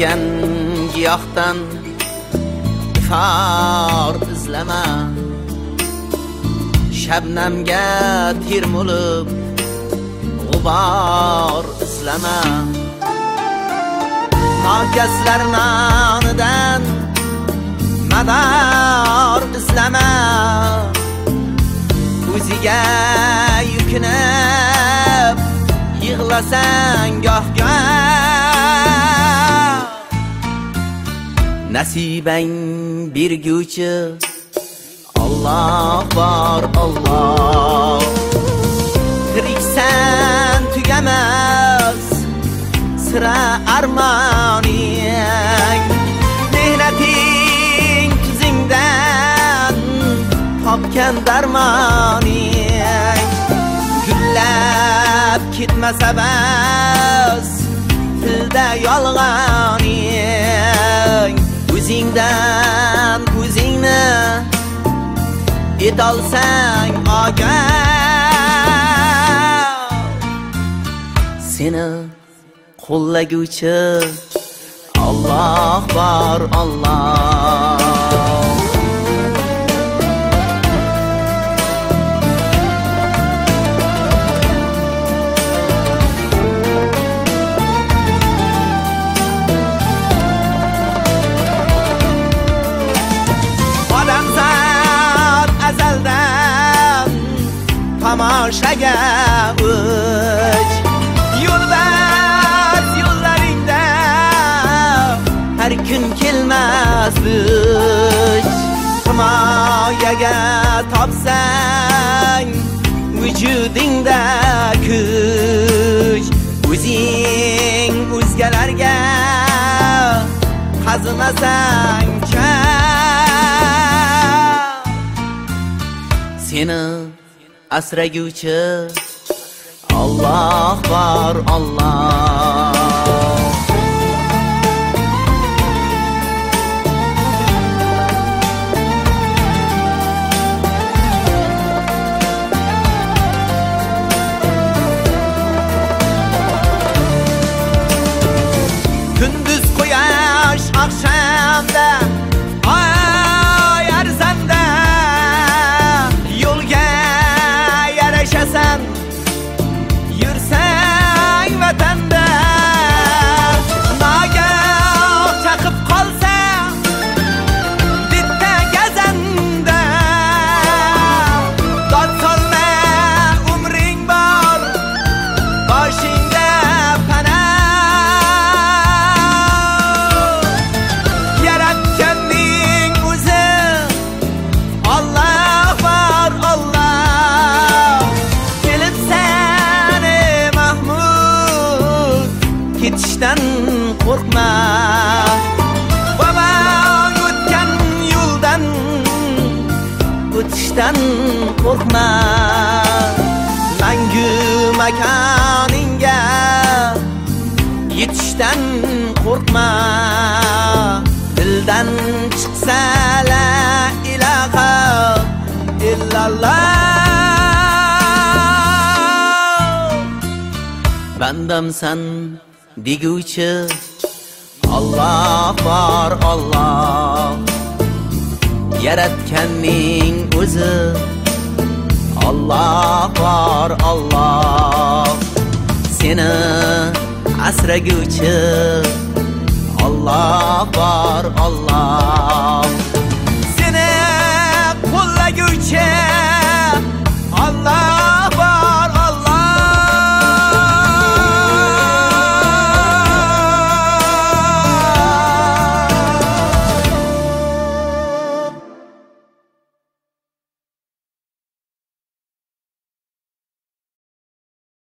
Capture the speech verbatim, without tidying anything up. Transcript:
Yetilgan giyohdan ifor izlama, shabnamga termulib g'ubor izlama. Nokaslar nonidan mador izlama, o'ziga yukinib yig'lasang goh-goh. Nasibang berguvchi Alloh bor, Alloh. Tiriksan tugamas sira armoning, mehnating tuzingdan topgan darmoning. Gullab ketmasa bas tilda yolg'oning, o'zingdan ko'zingni etolsang ogoh. Seni qo'llaguvchi Alloh bor, Alloh. Odamzod azaldan tomoshaga o'ch, yo'lbars yo'llaringda har kun kelmas duch. Himoyaga topsang vujudingda kuch, o'zing o'zgalarga qazimasang seni asraguvchi Alloh bor, Alloh. Kunduz quyosh oqshomda oy arzanda, yo'lga yarashasan yursang vatanda. Nagah chaqib qolsa bitta gazanda, dod solma umring bor boshingda pana. Yaratganning o'zi Alloh bor, Alloh. Kelibsan ey Mahmud, ketishdan qo'rqma. Bobong o'tgan yo'ldan o'tishdan qo'rqma. Mangu makoningga yetishdan qo'rqma. Dildan chiqsa la ilaha illalloh. Bandamsan deguvchi Alloh bor, Alloh. Yaratganning o'zi Alloh bor, Alloh. Seni asraguvchi Alloh bor, Alloh. Seni qo'llaguvchi Alloh